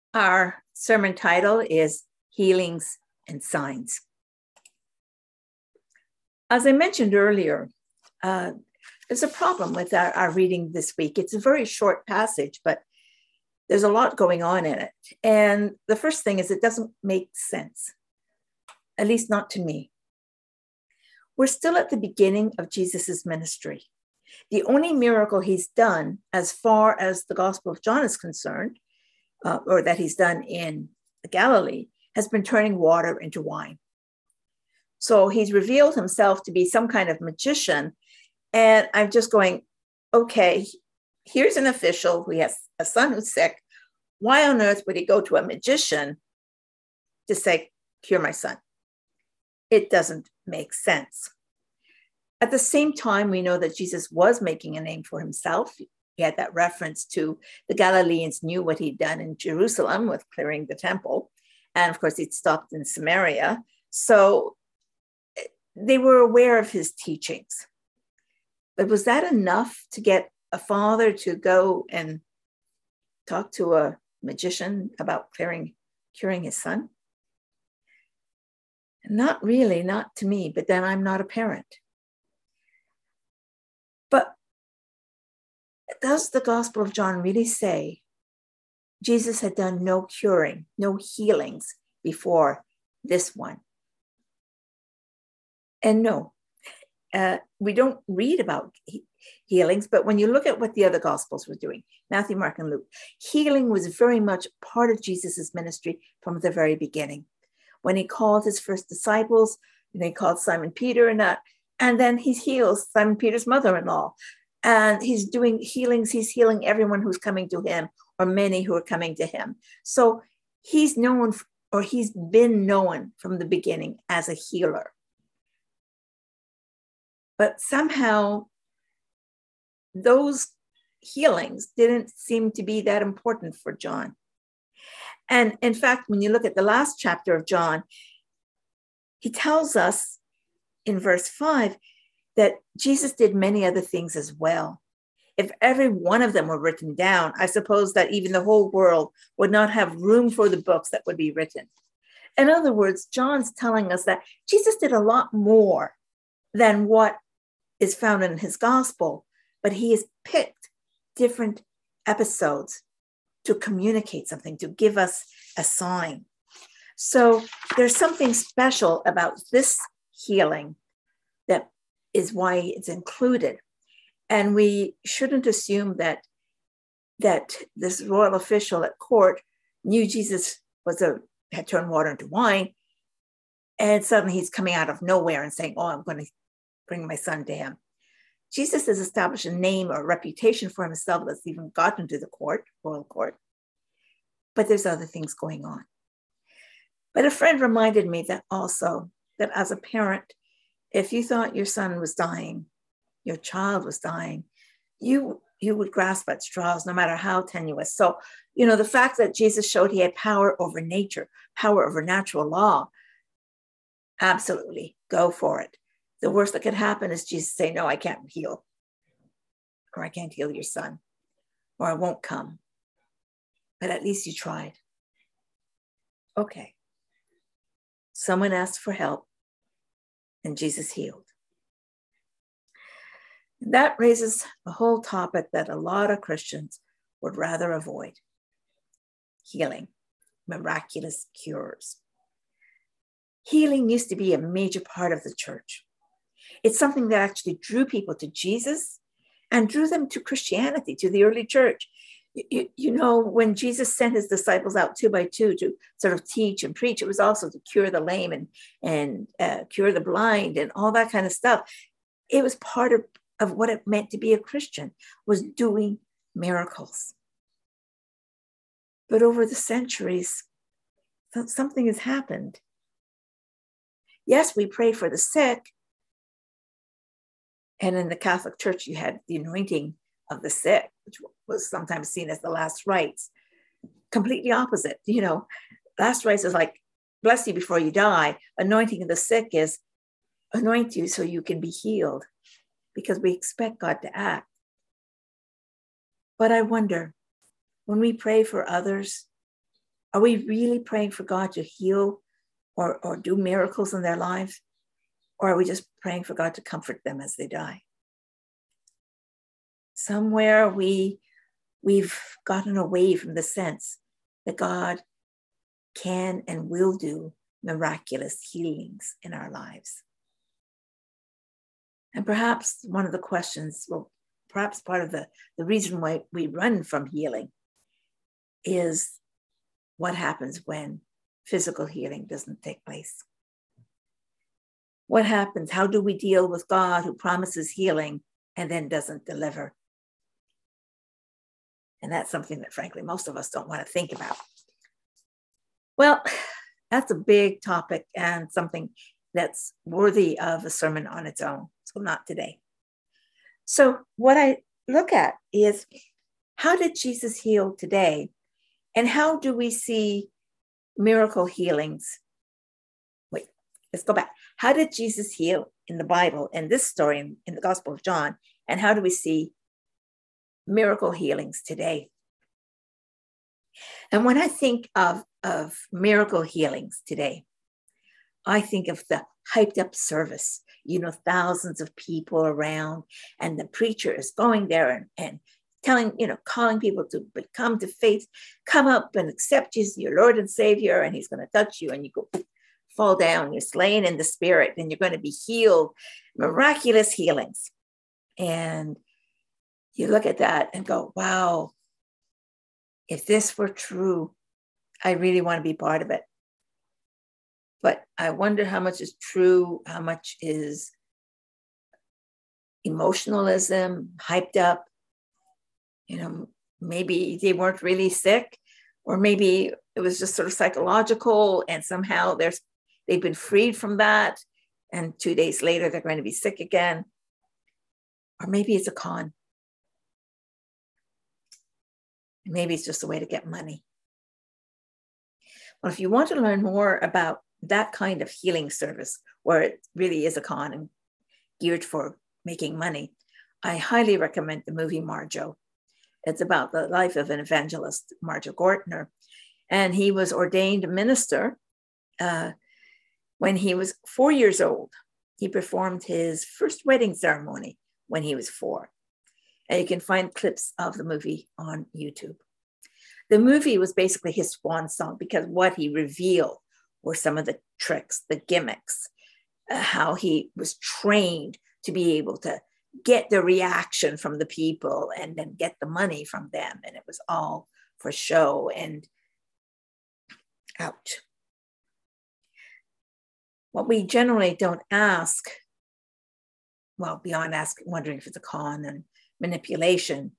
Our sermon title is Healings and Signs. As I mentioned earlier, there's a problem with our reading this week. It's a very short passage, but there's a lot going on in it. And the first thing is it doesn't make sense, at least not to me. We're still at the beginning of Jesus's ministry. The only miracle he's done, as far as the Gospel of John is concerned, or that he's done in Galilee, has been turning water into wine. So he's revealed himself to be some kind of magician. And I'm just going, okay, here's an official who has a son who's sick. Why on earth would he go to a magician to say, cure my son? It doesn't make sense. At the same time, we know that Jesus was making a name for himself. He had that reference to the Galileans knew what he'd done in Jerusalem with clearing the temple. And of course, he'd stopped in Samaria. So they were aware of his teachings. But was that enough to get a father to go and talk to a magician about curing his son? Not really, not to me, but then I'm not a parent. But does the Gospel of John really say Jesus had done no curing, no healings before this one? And no, we don't read about healings, but when you look at what the other Gospels were doing, Matthew, Mark, and Luke, healing was very much part of Jesus's ministry from the very beginning. When he called his first disciples, he called Simon Peter and then he heals Simon Peter's mother-in-law. And he's doing healings. He's healing everyone who's coming to him, or many who are coming to him. So he's known, or he's been known from the beginning as a healer. But somehow those healings didn't seem to be that important for John. And in fact, when you look at the last chapter of John, he tells us in verse 5 that Jesus did many other things as well. If every one of them were written down, I suppose that even the whole world would not have room for the books that would be written. In other words, John's telling us that Jesus did a lot more than what is found in his gospel, but he has picked different episodes to communicate something, to give us a sign. So there's something special about this healing that is why it's included. And we shouldn't assume that this royal official at court knew Jesus had turned water into wine, and suddenly he's coming out of nowhere and saying, I'm going to bring my son to him. Jesus has established a name or a reputation for himself that's even gotten to the royal court. But there's other things going on. But a friend reminded me that as a parent, if you thought your son was dying, your child was dying, you would grasp at straws, no matter how tenuous. So, the fact that Jesus showed he had power over nature, power over natural law, absolutely, go for it. The worst that could happen is Jesus say, no, I can't heal, or I can't heal your son, or I won't come. But at least you tried. Okay. Someone asked for help, and Jesus healed. That raises a whole topic that a lot of Christians would rather avoid: healing, miraculous cures. Healing used to be a major part of the church. It's something that actually drew people to Jesus and drew them to Christianity, to the early church. When Jesus sent his disciples out 2 by 2 to sort of teach and preach, it was also to cure the lame and cure the blind and all that kind of stuff. It was part of what it meant to be a Christian, was doing miracles. But over the centuries, something has happened. Yes, we pray for the sick. And in the Catholic Church, you had the anointing of the sick, which was sometimes seen as the last rites. Completely opposite. Last rites is like, bless you before you die. Anointing of the sick is anoint you so you can be healed, because we expect God to act. But I wonder, when we pray for others, Are we really praying for God to heal or do miracles in their lives? Or are we just praying for God to comfort them as they die? Somewhere we've gotten away from the sense that God can and will do miraculous healings in our lives. And perhaps one of the questions, well, perhaps part of the reason why we run from healing is what happens when physical healing doesn't take place. What happens? How do we deal with God who promises healing and then doesn't deliver? And that's something that, frankly, most of us don't want to think about. Well, that's a big topic and something that's worthy of a sermon on its own. So not today. So what I look at is, how did Jesus heal today? And how do we see miracle healings? Wait, let's go back. How did Jesus heal in the Bible, in this story, in the Gospel of John? And how do we see miracle healings today? And when I think of miracle healings today, I think of the hyped up service, thousands of people around, and the preacher is going there and telling, calling people to come to faith, come up and accept Jesus, your Lord and Savior, and he's going to touch you, and you go fall down, you're slain in the spirit, and you're going to be healed, miraculous healings. And you look at that and go, wow, if this were true, I really want to be part of it. But I wonder how much is true, how much is emotionalism, hyped up. Maybe they weren't really sick, or maybe it was just sort of psychological, and somehow they've been freed from that, and 2 days later they're going to be sick again. Or maybe it's a con. Maybe it's just a way to get money. Well, if you want to learn more about that kind of healing service, where it really is a con and geared for making money, I highly recommend the movie Marjo. It's about the life of an evangelist, Marjo Gortner. And he was ordained minister when he was 4 years old. He performed his first wedding ceremony when he was 4. And you can find clips of the movie on YouTube. The movie was basically his swan song, because what he revealed were some of the tricks, the gimmicks, how he was trained to be able to get the reaction from the people and then get the money from them. And it was all for show and ouch. What we generally don't ask, well, beyond wondering if it's a con and manipulation,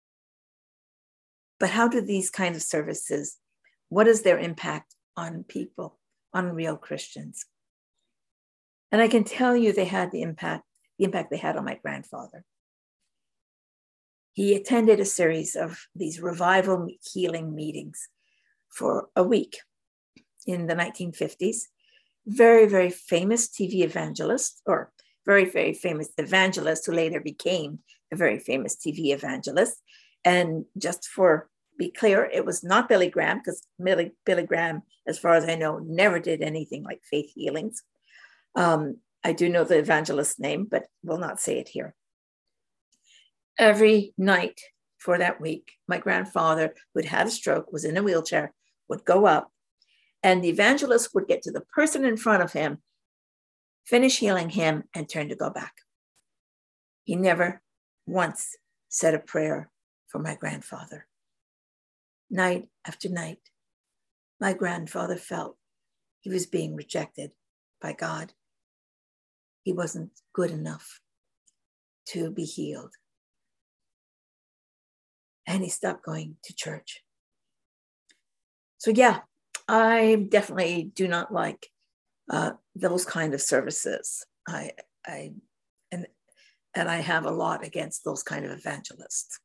but how do these kinds of services, what is their impact on people, on real Christians? And I can tell you they had the impact they had on my grandfather. He attended a series of these revival healing meetings for a week in the 1950s. Very, very famous TV evangelist, or very, very famous evangelist who later became a very famous TV evangelist. And just for be clear, it was not Billy Graham, because Billy Graham, as far as I know, never did anything like faith healings. I do know the evangelist's name, but will not say it here. Every night for that week, my grandfather, who'd had a stroke, was in a wheelchair, would go up, and the evangelist would get to the person in front of him, finish healing him, and turn to go back. He never once said a prayer for my grandfather. Night after night, my grandfather felt he was being rejected by God. He wasn't good enough to be healed. And he stopped going to church. So yeah, I definitely do not like those kind of services. I have a lot against those kind of evangelists.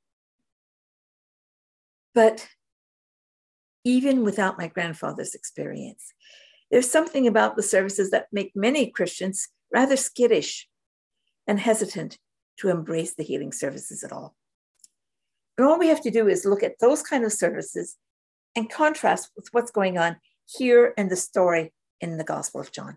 But even without my grandfather's experience, there's something about the services that make many Christians rather skittish and hesitant to embrace the healing services at all. And all we have to do is look at those kind of services and contrast with what's going on here in the story in the Gospel of John.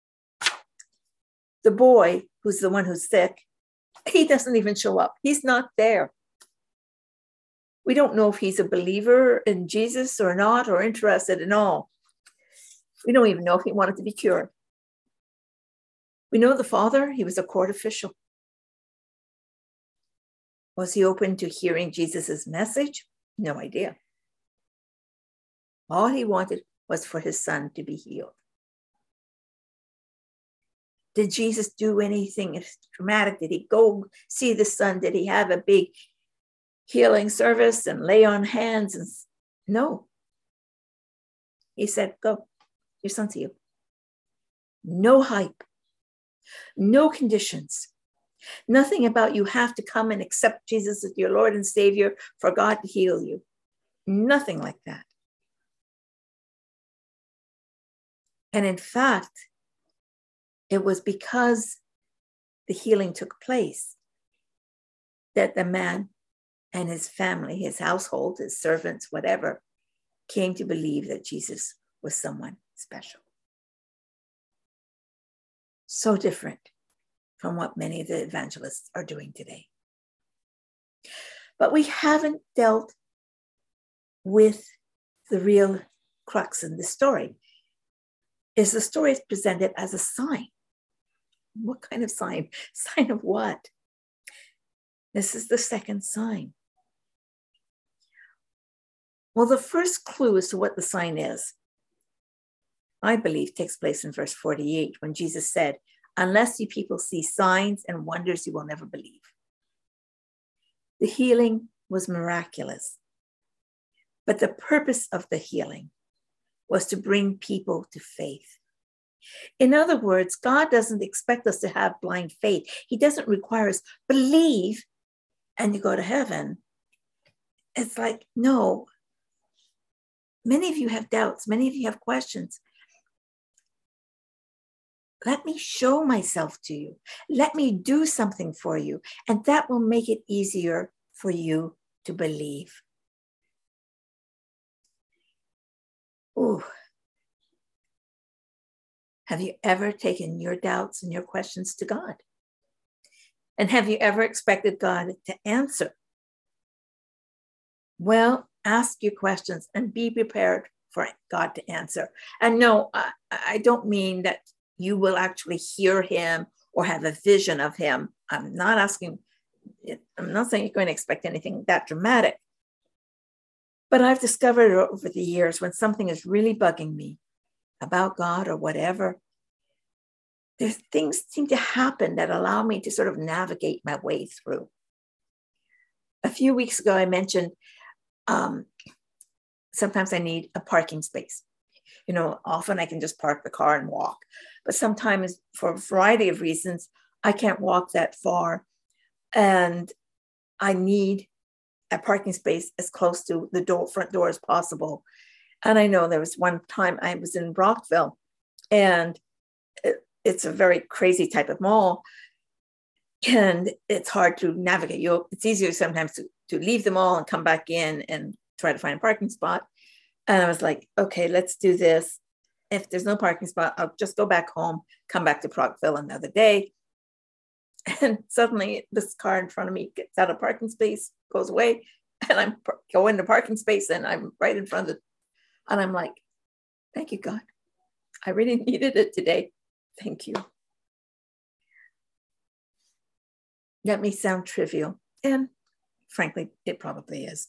The boy, who's the one who's sick, he doesn't even show up. He's not there. We don't know if he's a believer in Jesus or not, or interested in all. We don't even know if he wanted to be cured. We know the father, he was a court official. Was he open to hearing Jesus's message? No idea. All he wanted was for his son to be healed. Did Jesus do anything dramatic? Did he go see the son? Did he have a big healing service and lay on hands? And no. He said, go, your son's healed. No hype, no conditions, nothing about you have to come and accept Jesus as your Lord and Savior for God to heal you. Nothing like that. And in fact, it was because the healing took place that the man and his family, his household, his servants, whatever, came to believe that Jesus was someone special. So different from what many of the evangelists are doing today. But we haven't dealt with the real crux in the story. Is the story is presented as a sign. What kind of sign? Sign of what? This is the second sign. Well, the first clue as to what the sign is, I believe, takes place in verse 48 when Jesus said, unless you people see signs and wonders, you will never believe. The healing was miraculous, but the purpose of the healing was to bring people to faith. In other words, God doesn't expect us to have blind faith. He doesn't require us believe and you go to heaven. It's like, no. Many of you have doubts. Many of you have questions. Let me show myself to you. Let me do something for you. And that will make it easier for you to believe. Ooh. Have you ever taken your doubts and your questions to God? And have you ever expected God to answer? Well, ask your questions and be prepared for God to answer. And no, I don't mean that you will actually hear him or have a vision of him. I'm not saying you're going to expect anything that dramatic. But I've discovered over the years when something is really bugging me about God or whatever, there's things seem to happen that allow me to sort of navigate my way through. A few weeks ago, I mentioned sometimes I need a parking space. You know, often I can just park the car and walk, but sometimes for a variety of reasons, I can't walk that far. And I need a parking space as close to the front door as possible. And I know there was one time I was in Brockville, and it's a very crazy type of mall, and it's hard to navigate. It's easier sometimes to leave the mall and come back in and try to find a parking spot. And I was like, okay, let's do this. If there's no parking spot, I'll just go back home, come back to Brockville another day. And suddenly this car in front of me gets out of parking space, goes away, and I'm go into parking space, and I'm right in front of it. And I'm like, thank you, God. I really needed it today. Thank you. That may sound trivial, and frankly, it probably is.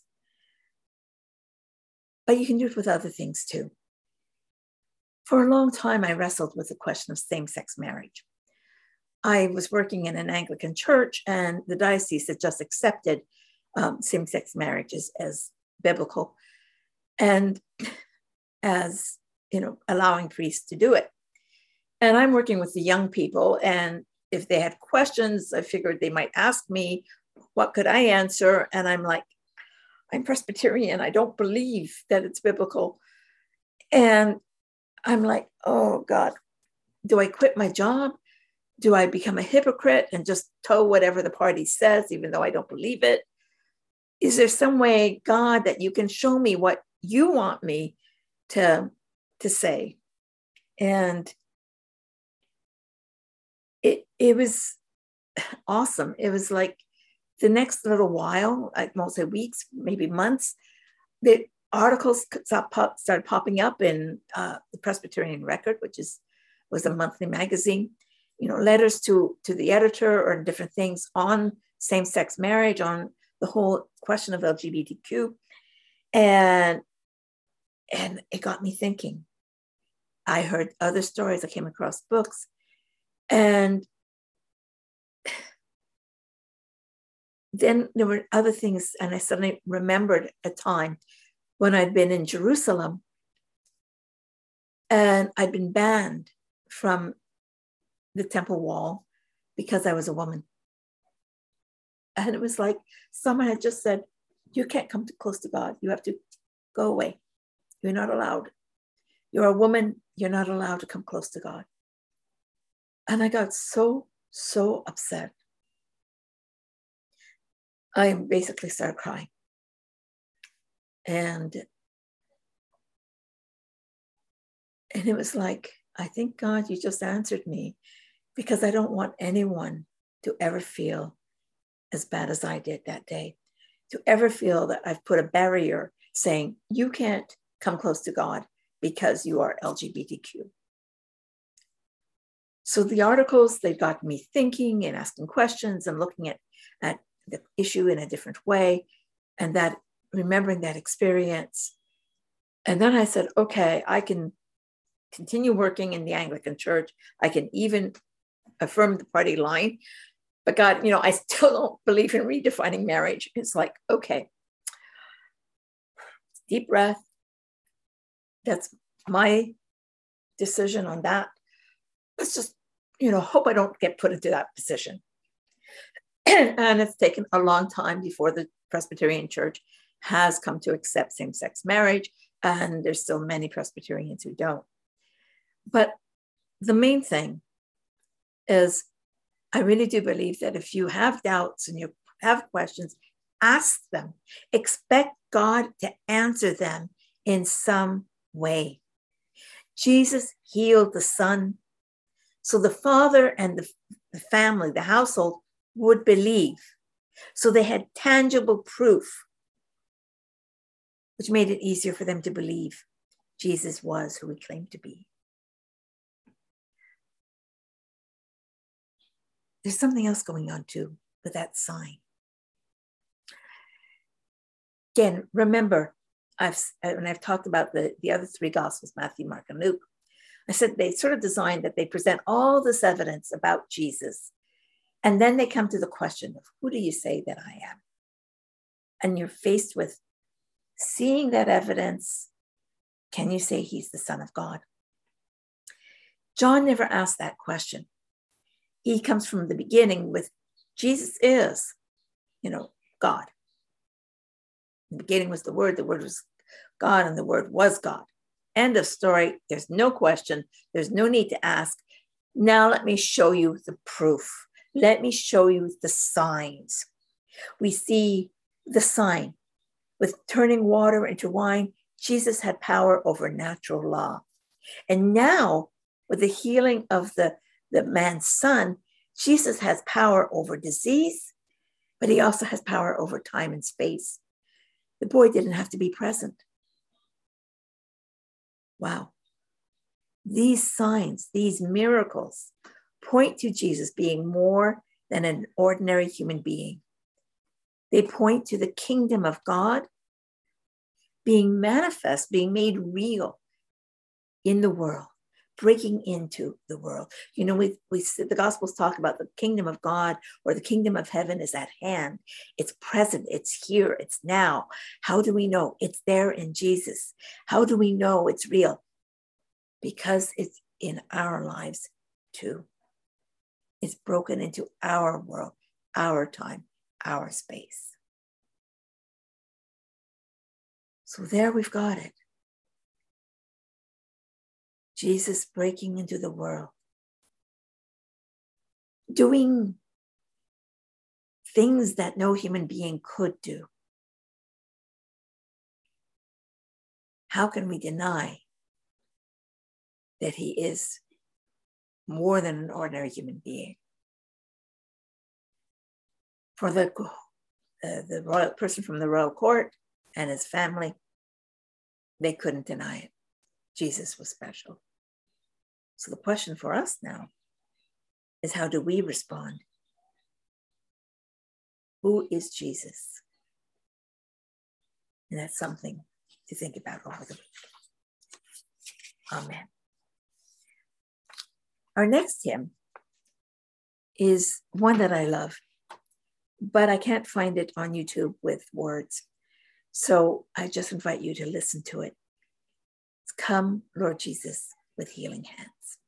But you can do it with other things too. For a long time, I wrestled with the question of same-sex marriage. I was working in an Anglican church, and the diocese had just accepted same-sex marriages as biblical and as, allowing priests to do it. And I'm working with the young people, and if they had questions, I figured they might ask me, what could I answer? And I'm like, I'm Presbyterian. I don't believe that it's biblical. And I'm like, oh God, do I quit my job? Do I become a hypocrite and just toe whatever the party says, even though I don't believe it? Is there some way, God, that you can show me what you want me to say? And it was awesome. It was like the next little while, I won't say weeks, maybe months, the articles started popping up in the Presbyterian Record, which was a monthly magazine, letters to the editor or different things on same-sex marriage, on the whole question of LGBTQ. And it got me thinking. I heard other stories. I came across books. And then there were other things. And I suddenly remembered a time when I'd been in Jerusalem and I'd been banned from the temple wall because I was a woman. And it was like someone had just said, you can't come too close to God. You have to go away. You're not allowed. You're a woman. You're not allowed to come close to God. And I got so upset. I basically started crying. And it was like, I think, God, you just answered me, because I don't want anyone to ever feel as bad as I did that day, to ever feel that I've put a barrier saying, you can't come close to God because you are LGBTQ. So the articles, they got me thinking and asking questions and looking at the issue in a different way, and that remembering that experience. And then I said, okay, I can continue working in the Anglican Church. I can even affirm the party line. But God, I still don't believe in redefining marriage. It's like, okay, deep breath. That's my decision on that. Let's just, hope I don't get put into that position. And it's taken a long time before the Presbyterian Church has come to accept same-sex marriage. And there's still many Presbyterians who don't. But the main thing is, I really do believe that if you have doubts and you have questions, ask them. Expect God to answer them in some way. Jesus healed the son, so the father and the family, the household, would believe. So they had tangible proof, which made it easier for them to believe Jesus was who he claimed to be. There's something else going on too with that sign. Again, remember, when I've talked about the other three Gospels, Matthew, Mark, and Luke, I said they sort of designed that they present all this evidence about Jesus. And then they come to the question of, who do you say that I am? And you're faced with seeing that evidence. Can you say he's the Son of God? John never asked that question. He comes from the beginning with, Jesus is, God. In the beginning was the Word was God, and the Word was God. End of story. There's no question. There's no need to ask. Now let me show you the proof. Let me show you the signs. We see the sign with turning water into wine. Jesus had power over natural law. And now with the healing of the man's son, Jesus has power over disease, but he also has power over time and space. The boy didn't have to be present. Wow. These signs, these miracles point to Jesus being more than an ordinary human being. They point to the kingdom of God being manifest, being made real in the world, breaking into the world. We the Gospels talk about the kingdom of God, or the kingdom of heaven is at hand. It's present, it's here, it's now. How do we know? It's there in Jesus. How do we know it's real? Because it's in our lives too. It's broken into our world, our time, our space. So there we've got it. Jesus breaking into the world, doing things that no human being could do. how can we deny that he is more than an ordinary human being? For the royal person from the royal court and his family, they couldn't deny it. Jesus was special. So the question for us now is, how do we respond? Who is Jesus? And that's something to think about over the week. Amen. Our next hymn is one that I love, but I can't find it on YouTube with words. So I just invite you to listen to it. It's Come, Lord Jesus, with Healing Hands.